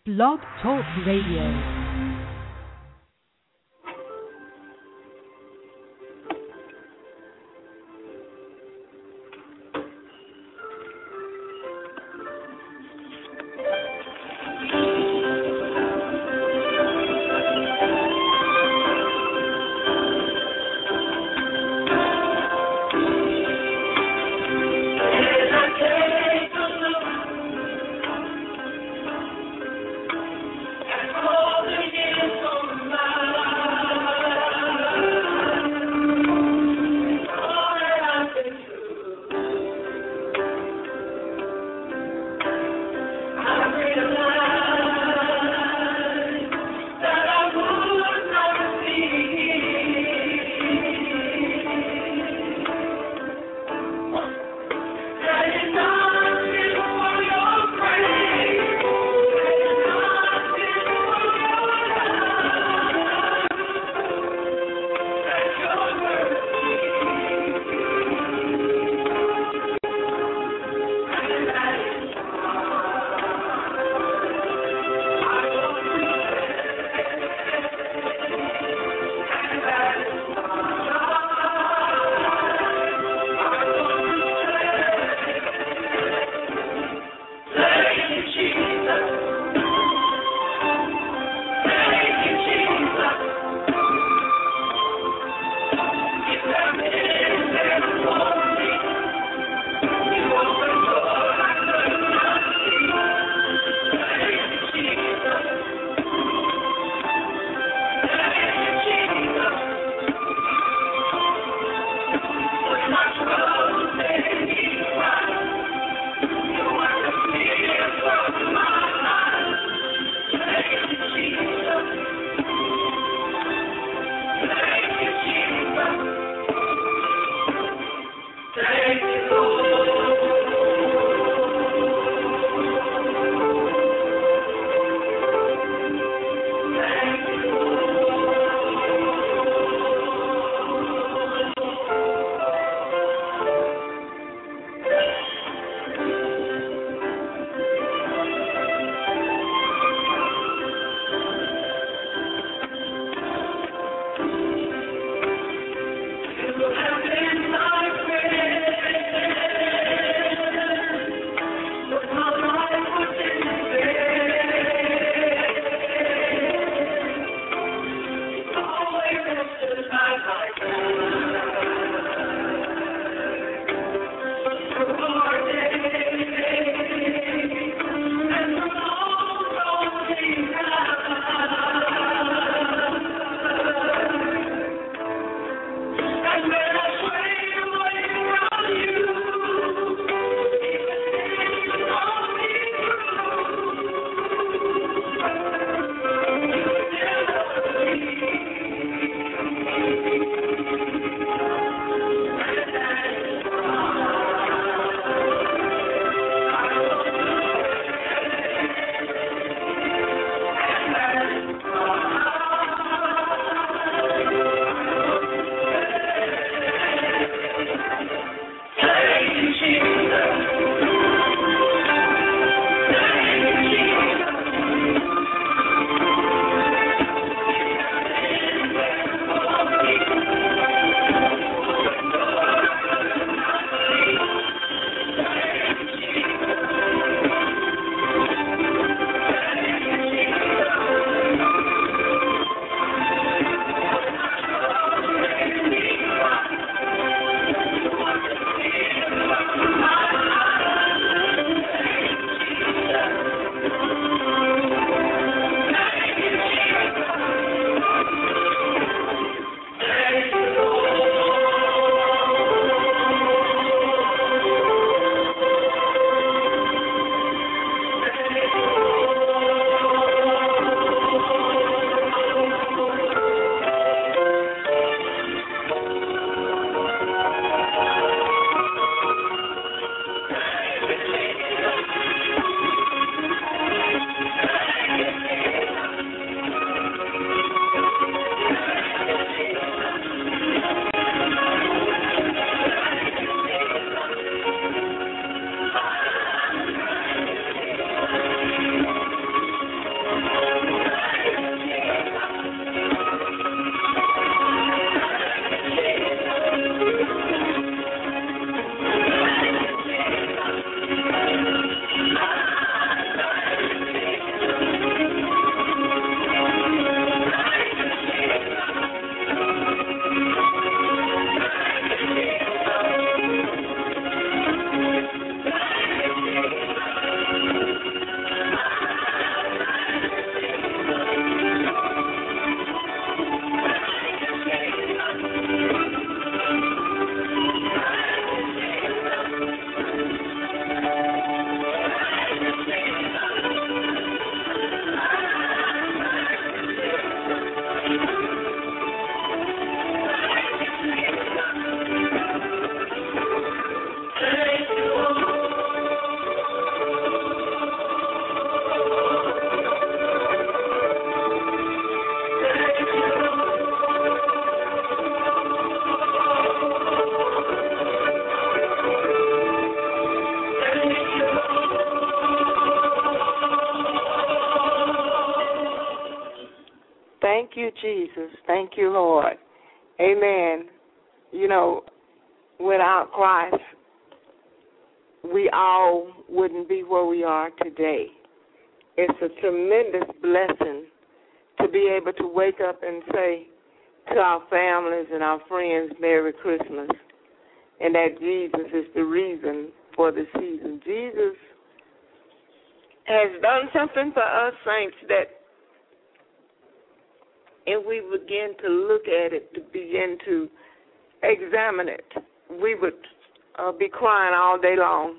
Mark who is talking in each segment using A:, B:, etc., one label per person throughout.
A: Blog Talk Radio.
B: All you, Jesus. Thank you, Lord. Amen. You know, without Christ, we all wouldn't be where we are today. It's a tremendous blessing to be able to wake up and say to our families and our friends, Merry Christmas, and that Jesus is the reason for the season. Jesus has done something for us saints that if we begin to look at it, to begin to examine it, we would be crying all day long.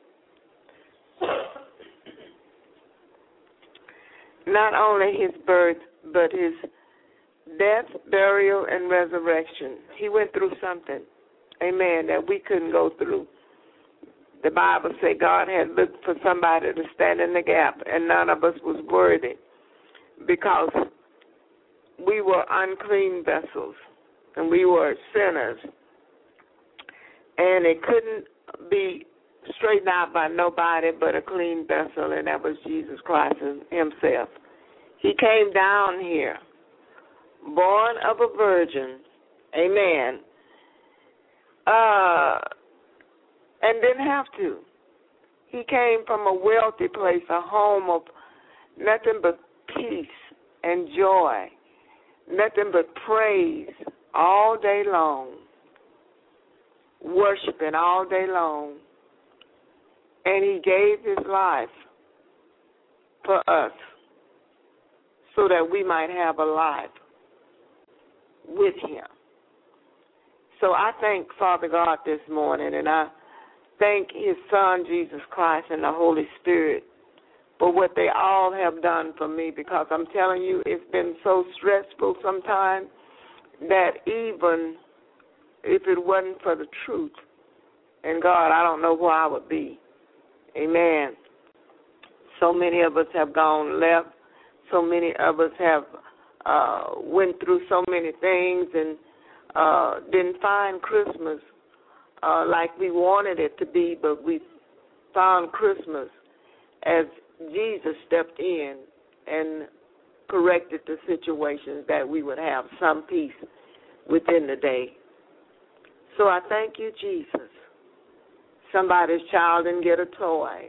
B: Not only his birth, but his death, burial, and resurrection. He went through something, amen, that we couldn't go through. The Bible said God had looked for somebody to stand in the gap, and none of us was worthy because we were unclean vessels, and we were sinners. And it couldn't be straightened out by nobody but a clean vessel, and that was Jesus Christ himself. He came down here, born of a virgin, amen, and didn't have to. He came from a wealthy place, a home of nothing but peace and joy, nothing but praise all day long, worshiping all day long. And he gave his life for us so that we might have a life with him. So I thank Father God this morning, and I thank his Son, Jesus Christ, and the Holy Spirit for what they all have done for me, because I'm telling you, it's been so stressful sometimes that even if it wasn't for the truth and God, I don't know where I would be. Amen. So many of us have gone left. So many of us have went through so many things and didn't find Christmas like we wanted it to be, but we found Christmas as Jesus stepped in and corrected the situations that we would have some peace within the day. So I thank you, Jesus. Somebody's child didn't get a toy,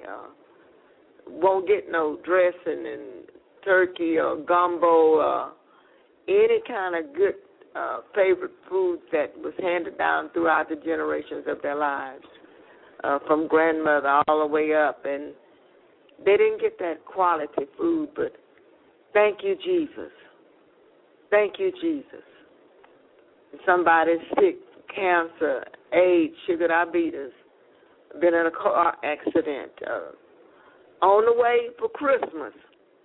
B: won't get no dressing and turkey or gumbo, any kind of good favorite food that was handed down throughout the generations of their lives, from grandmother all the way up. And they didn't get that quality food, but thank you, Jesus. Thank you, Jesus. Somebody's sick, cancer, AIDS, sugar diabetes, been in a car accident, on the way for Christmas.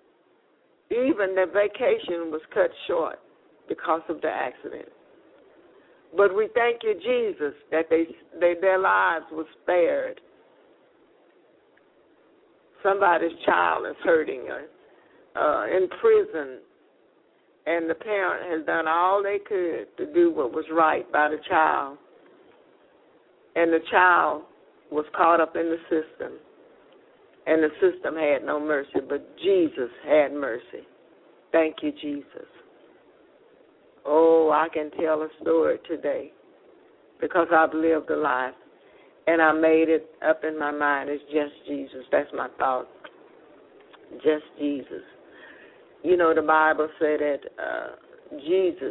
B: Even their vacation was cut short because of the accident. But we thank you, Jesus, that their lives were spared. Somebody's child is hurting in prison, and the parent has done all they could to do what was right by the child. And the child was caught up in the system, and the system had no mercy, but Jesus had mercy. Thank you, Jesus. Oh, I can tell a story today because I've lived a life, and I made it up in my mind. It's just Jesus. That's my thought. Just Jesus. You know, the Bible said that Jesus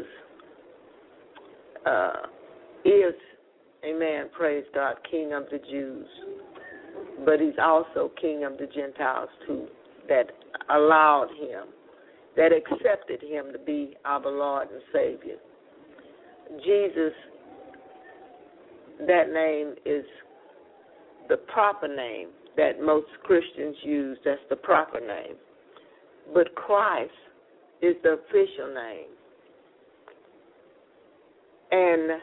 B: is, amen, praise God, King of the Jews, but he's also King of the Gentiles too, that allowed him, that accepted him to be our Lord and Savior. Jesus, that name is the proper name that most Christians use. That's the proper name. But Christ is the official name. And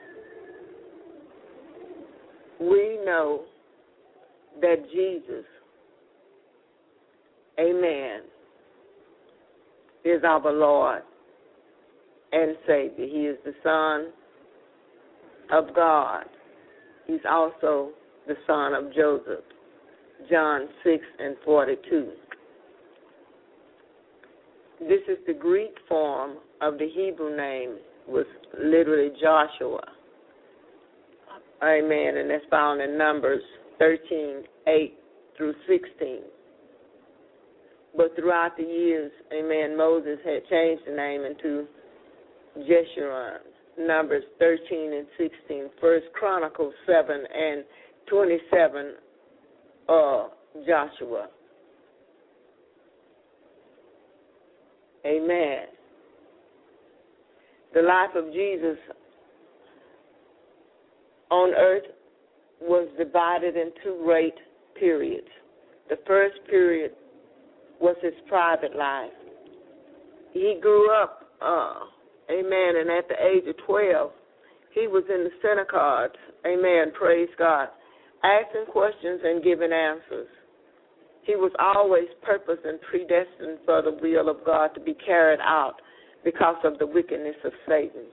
B: we know that Jesus, amen, is our Lord and Savior. He is the Son of God. He's also the son of Joseph. John 6:42. This is the Greek form of the Hebrew name, was literally Joshua. Amen. And that's found in Numbers 13:8 through 16. But throughout the years, amen, Moses had changed the name into Jeshurun. Numbers 13 and 16. First Chronicles 7 and 27, Joshua. Amen. The life of Jesus on earth was divided in two great periods. The first period was his private life. He grew up, amen, and at the age of 12, he was in the synagogues, amen, praise God, asking questions and giving answers. He was always purposed and predestined for the will of God to be carried out because of the wickedness of Satan.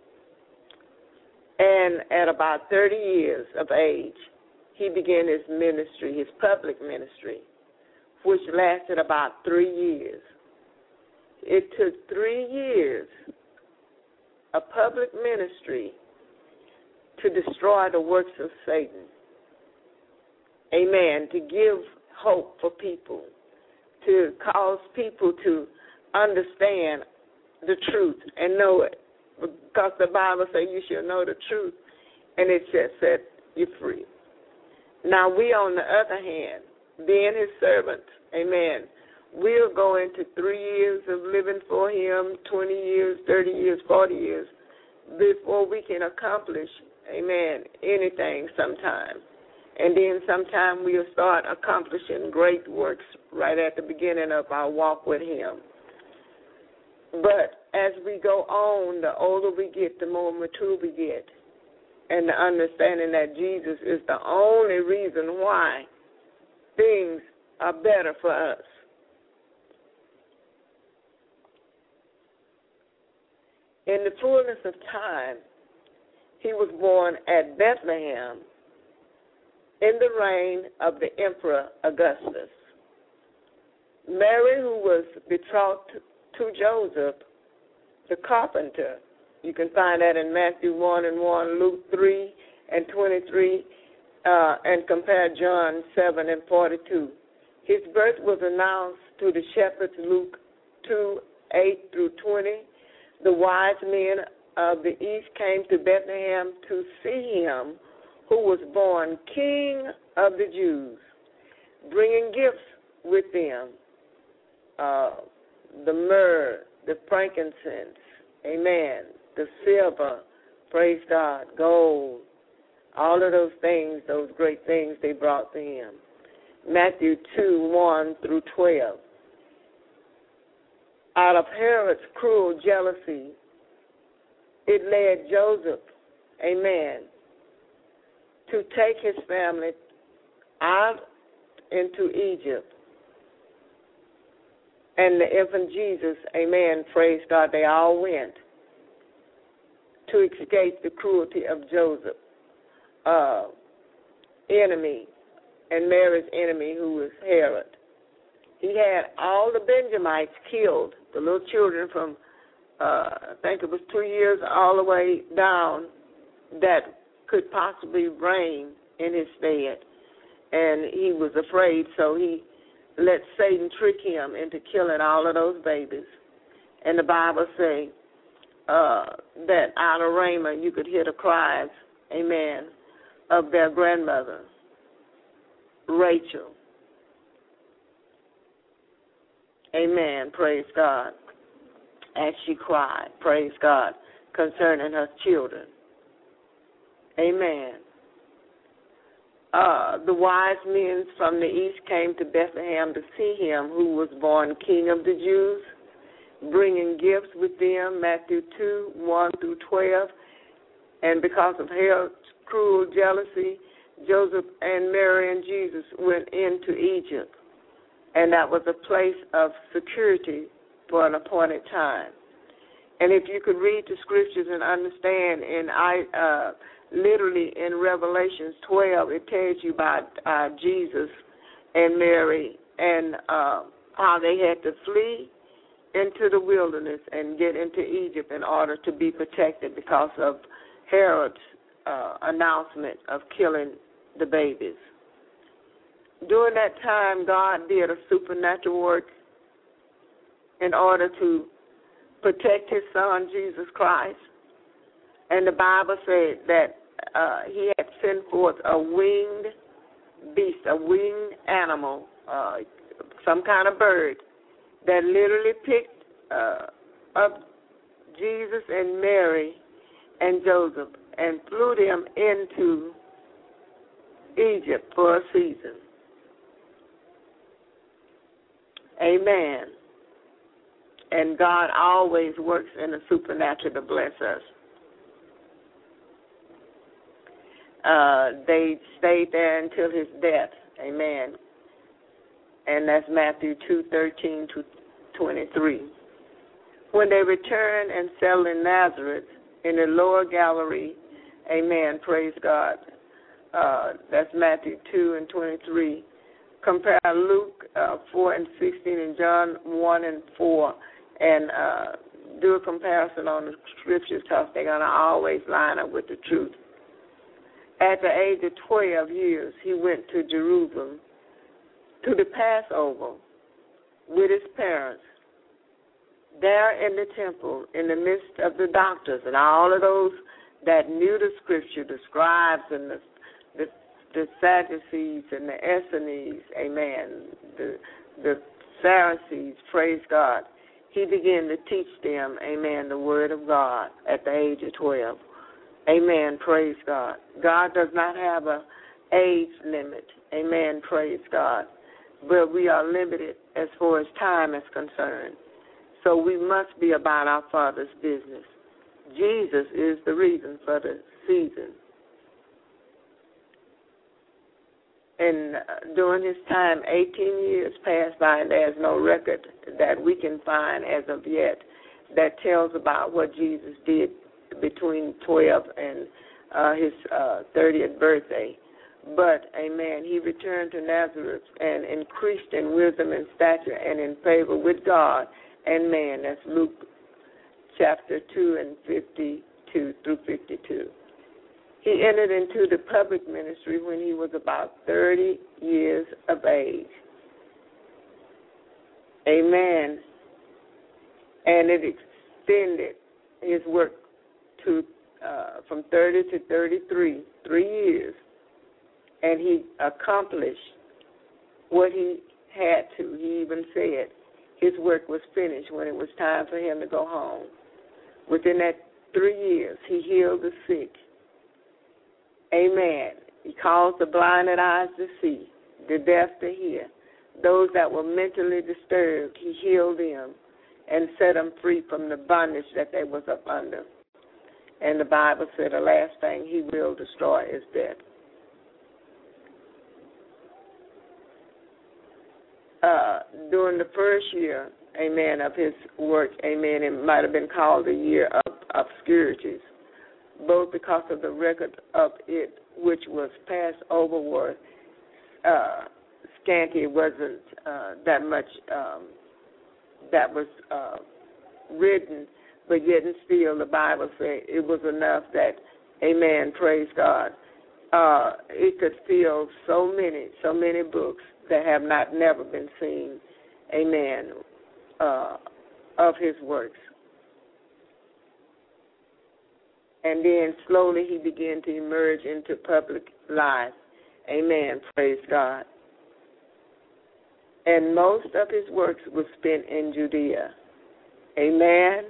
B: And at about 30 years of age, he began his ministry, his public ministry, which lasted about 3 years. It took 3 years of public ministry to destroy the works of Satan. Amen. To give hope for people, to cause people to understand the truth and know it. Because the Bible says you shall know the truth, and it shall set you free. Now we, on the other hand, being his servants, amen, we'll go into 3 years of living for him, 20 years, 30 years, 40 years, before we can accomplish, amen, anything sometime. And then sometime we'll start accomplishing great works right at the beginning of our walk with him. But as we go on, the older we get, the more mature we get. And the understanding that Jesus is the only reason why things are better for us. In the fullness of time, he was born at Bethlehem in the reign of the Emperor Augustus. Mary, who was betrothed to Joseph, the carpenter, you can find that in Matthew 1 and 1, Luke 3 and 23, and compare John 7 and 42. His birth was announced to the shepherds, Luke 2, 8 through 20. The wise men of the east came to Bethlehem to see him who was born King of the Jews, bringing gifts with them, the myrrh, the frankincense, amen, the silver, praise God, gold, all of those things, those great things they brought to him. Matthew 2, 1 through 12. Out of Herod's cruel jealousy, it led Joseph, amen, to take his family out into Egypt. And the infant Jesus, amen, praise God, they all went to escape the cruelty of Joseph, enemy, and Mary's enemy, who was Herod. He had all the Benjamites killed, the little children from, I think it was 2 years all the way down, that could possibly reign in his stead. And he was afraid, so he let Satan trick him into killing all of those babies. And the Bible says that out of Ramah you could hear the cries, amen, of their grandmother, Rachel. Amen, praise God. As she cried, praise God, concerning her children. Amen. The wise men from the east came to Bethlehem to see him who was born King of the Jews, bringing gifts with them, Matthew 2, 1 through 12. And because of Herod's cruel jealousy, Joseph and Mary and Jesus went into Egypt. And that was a place of security for an appointed time. And if you could read the scriptures and understand, literally in Revelations 12, it tells you about Jesus and Mary and how they had to flee into the wilderness and get into Egypt in order to be protected because of Herod's announcement of killing the babies. During that time, God did a supernatural work in order to protect his son, Jesus Christ. And the Bible said that he had sent forth a winged beast, a winged animal, some kind of bird, that literally picked up Jesus and Mary and Joseph and flew them into Egypt for a season. Amen. And God always works in the supernatural to bless us. They stayed there until his death. Amen. And that's Matthew 2:13-23. When they returned and settled in Nazareth, in the lower Galilee, amen, praise God. That's Matthew 2:23. Compare Luke 4:16 and John 1:4, and do a comparison on the scriptures because they're going to always line up with the truth. At the age of 12 years, he went to Jerusalem to the Passover with his parents. There in the temple, in the midst of the doctors and all of those that knew the scripture, the scribes and the Sadducees and the Essenes, amen, the Pharisees, praise God. He began to teach them, amen, the word of God at the age of 12. Amen, praise God. God does not have an age limit, amen, praise God. But we are limited as far as time is concerned. So we must be about our Father's business. Jesus is the reason for the season. And during his time, 18 years passed by, and there's no record that we can find as of yet that tells about what Jesus did between 12 and his 30th birthday. But, amen, he returned to Nazareth and increased in wisdom and stature and in favor with God and man. That's Luke chapter 2 and 52-52. He entered into the public ministry when he was about 30 years of age. Amen. And it extended his work to from 30 to 33, 3 years. And he accomplished what he had to. He even said his work was finished when it was time for him to go home. Within that 3 years, he healed the sick. Amen. He caused the blinded eyes to see, the deaf to hear. Those that were mentally disturbed, he healed them and set them free from the bondage that they was up under. And the Bible said the last thing he will destroy is death. During the first year, amen, of his work, amen, it might have been called the year of obscurities, both because of the record of it, which was passed over, were scanty. It wasn't that much that was written, but yet and still the Bible said it was enough that, amen, praise God, it could fill so many books that have never been seen, amen, of his works. And then slowly he began to emerge into public life. Amen, praise God. And most of his works was spent in Judea. Amen.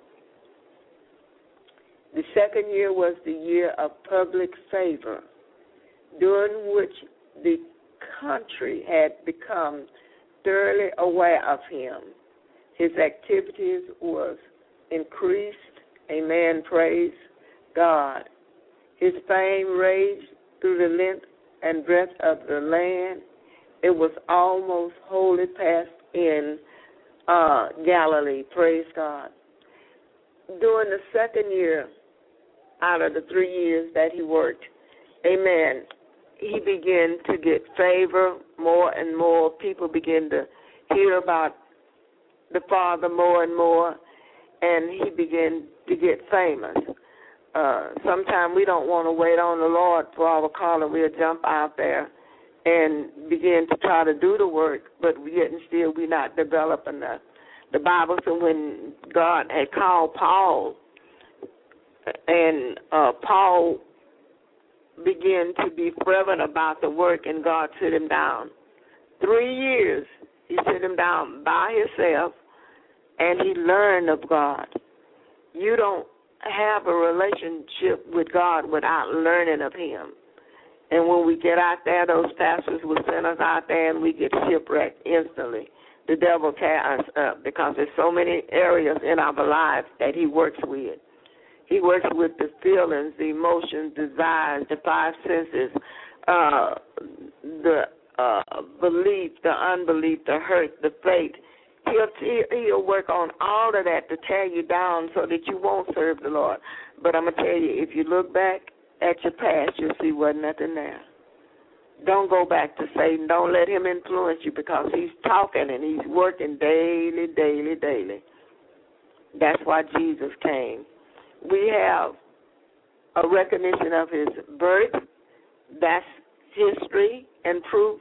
B: The second year was the year of public favor, during which the country had become thoroughly aware of him. His activities was increased. Amen, praise God. His fame raged through the length and breadth of the land. It was almost wholly passed in Galilee. Praise God. During the second year out of the 3 years that he worked, amen, he began to get favor more and more. People began to hear about the Father more and more, and he began to get famous. Sometimes we don't want to wait on the Lord for our calling. We'll jump out there and begin to try to do the work, but yet and still we're not developing enough. The Bible said when God had called Paul, and Paul began to be fervent about the work, and God set him down. 3 years he set him down by himself, and he learned of God. You don't have a relationship with God without learning of him. And when we get out there, those pastors will send us out there and we get shipwrecked instantly. The devil tears us up because there's so many areas in our lives that he works with. He works with the feelings, the emotions, desires, the five senses, the belief, the unbelief, the hurt, the faith. He'll work on all of that to tear you down so that you won't serve the Lord. But I'm going to tell you, if you look back at your past, you'll see wasn't nothing there. Don't go back to Satan. Don't let him influence you because he's talking and he's working daily, daily, daily. That's why Jesus came. We have a recognition of his birth. That's history and proof.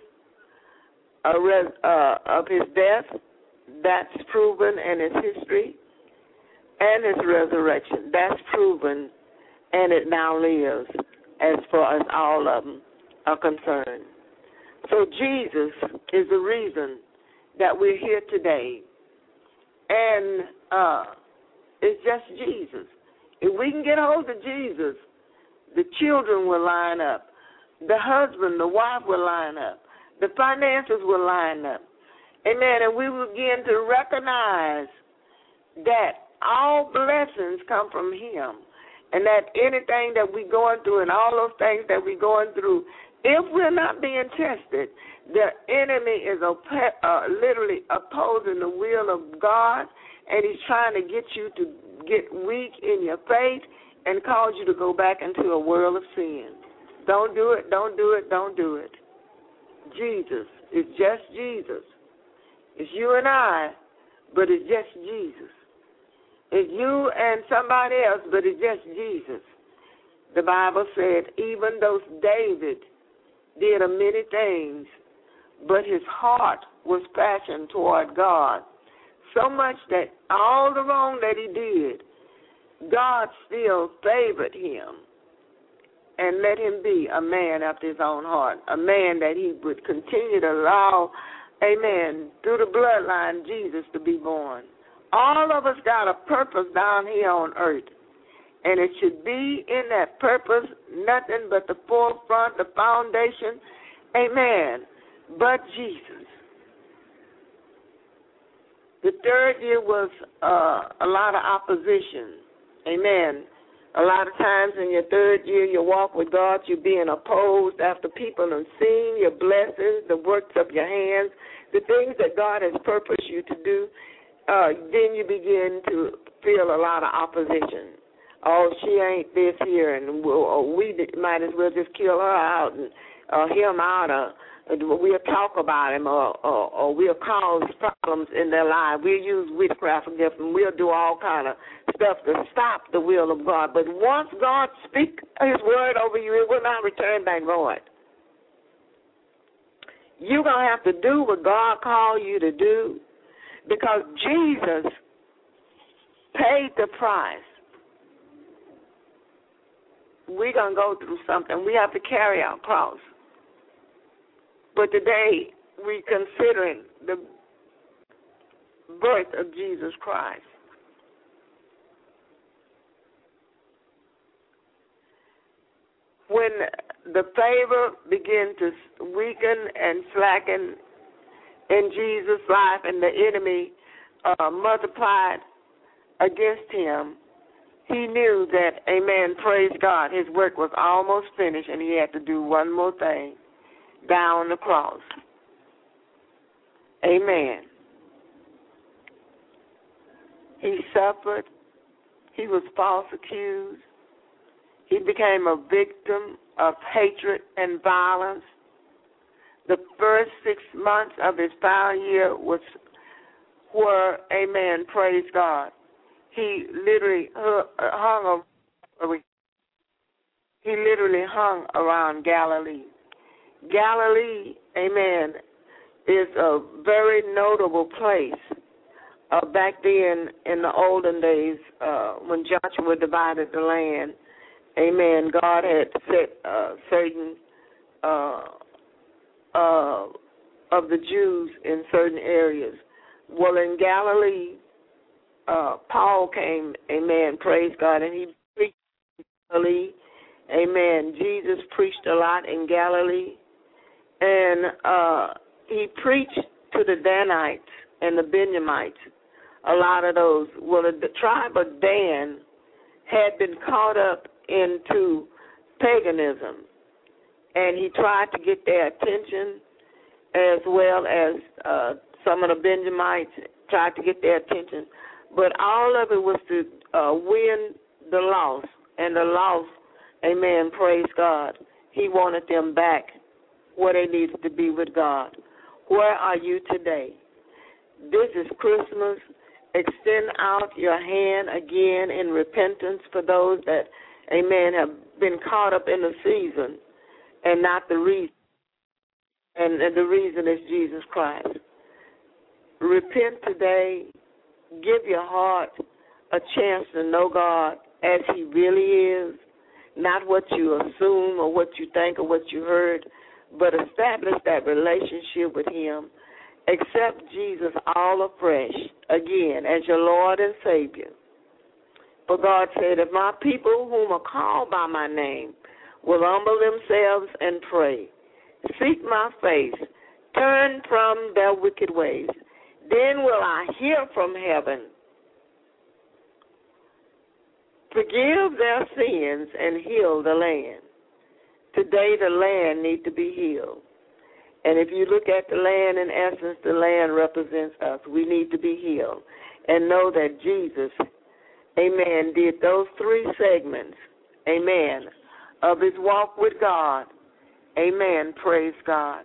B: Of his death. That's proven and it's history. And his resurrection. That's proven and it now lives as far as all of them are concerned. So Jesus is the reason that we're here today. And it's just Jesus. If we can get hold of Jesus, the children will line up. The husband, the wife will line up. The finances will line up. Amen. And we will begin to recognize that all blessings come from him. And that anything that we're going through and all those things that we're going through, if we're not being tested, the enemy is literally opposing the will of God, and he's trying to get you to get weak in your faith and cause you to go back into a world of sin. Don't do it, don't do it, don't do it. Jesus. It's just Jesus. It's you and I, but it's just Jesus. It's you and somebody else, but it's just Jesus. The Bible said even though David did a many things, but his heart was fashioned toward God. So much that all the wrong that he did, God still favored him and let him be a man after his own heart, a man that he would continue to allow, amen, through the bloodline, Jesus to be born. All of us got a purpose down here on earth, and it should be in that purpose, nothing but the forefront, the foundation, amen, but Jesus. The third year was a lot of opposition, amen. A lot of times in your third year, you walk with God, you're being opposed after people have seen your blessings, the works of your hands, the things that God has purposed you to do. Then you begin to feel a lot of opposition. Oh, she ain't this here, and we might as well just kill her out and him out, or we'll talk about him, or we'll cause problems in their life. We'll use witchcraft against them. We'll do all kind of stuff to stop the will of God. But once God speaks his word over you, it will not return back void. You're going to have to do what God called you to do, because Jesus paid the price. We're going to go through something. We have to carry our cross. But today, we're considering the birth of Jesus Christ. When the favor began to weaken and slacken in Jesus' life and the enemy multiplied against him, he knew that, amen, praise God, his work was almost finished and he had to do one more thing, die on the cross. Amen. He suffered. He was false accused. He became a victim of hatred and violence. The first 6 months of his final year was where, amen, praise God, he literally hung around Galilee. Galilee, amen, is a very notable place. Back then, in the olden days, when Joshua divided the land, amen, God had set certain of the Jews in certain areas. Well, in Galilee, Paul came, amen, praise God, and he preached in Galilee, amen. Jesus preached a lot in Galilee, and he preached to the Danites and the Benjamites, a lot of those. Well, the tribe of Dan had been caught up into paganism, and he tried to get their attention, as well as some of the Benjamites tried to get their attention. But all of it was to win the lost, and the lost, amen, praise God, he wanted them back where they needed to be with God. Where are you today? This is Christmas. Extend out your hand again in repentance for those that, amen, have been caught up in the season and not the reason. And the reason is Jesus Christ. Repent today. Give your heart a chance to know God as he really is, not what you assume or what you think or what you heard, but establish that relationship with him. Accept Jesus all afresh, again, as your Lord and Savior. For God said, if my people whom are called by my name will humble themselves and pray, seek my face, turn from their wicked ways, then will I hear from heaven, forgive their sins, and heal the land. Today the land needs to be healed. And if you look at the land, in essence, the land represents us. We need to be healed and know that Jesus, amen, did those three segments, amen, of his walk with God. Amen, praise God.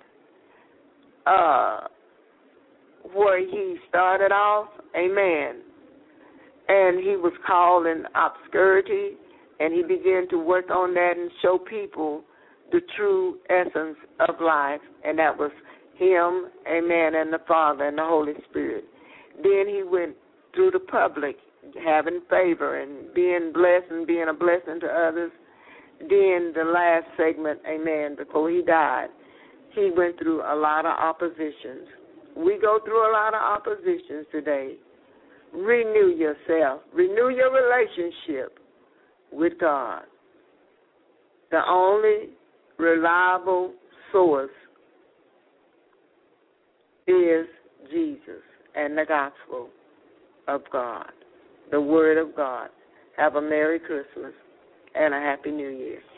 B: Where he started off, amen, and he was called in obscurity, and he began to work on that and show people the true essence of life, and that was him, amen, and the Father and the Holy Spirit. Then he went through the public, having favor and being blessed and being a blessing to others. Then the last segment, amen, before he died, he went through a lot of oppositions. We go through a lot of oppositions today. Renew yourself. Renew your relationship with God. The only reliable source is Jesus and the gospel of God, the Word of God. Have a Merry Christmas and a Happy New Year.